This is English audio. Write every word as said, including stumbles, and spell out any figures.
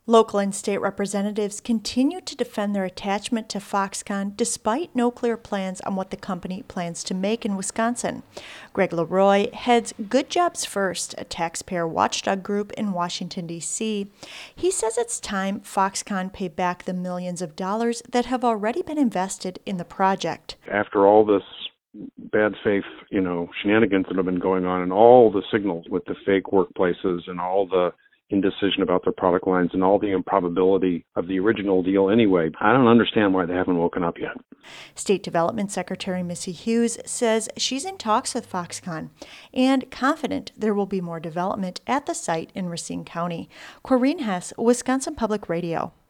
Local and state representatives continue to defend their attachment to Foxconn despite no clear plans on what the company plans to make in Wisconsin. Greg Leroy heads Good Jobs First, a taxpayer watchdog group in Washington, D C He says it's time Foxconn pay back the millions of dollars that have already been invested in the project. After all this bad faith, you know, shenanigans that have been going on and all the signals with the fake workplaces and all the indecision about their product lines and all the improbability of the original deal anyway, I don't understand why they haven't woken up yet. State Development Secretary Missy Hughes says she's in talks with Foxconn and confident there will be more development at the site in Racine County. Corrine Hess, Wisconsin Public Radio.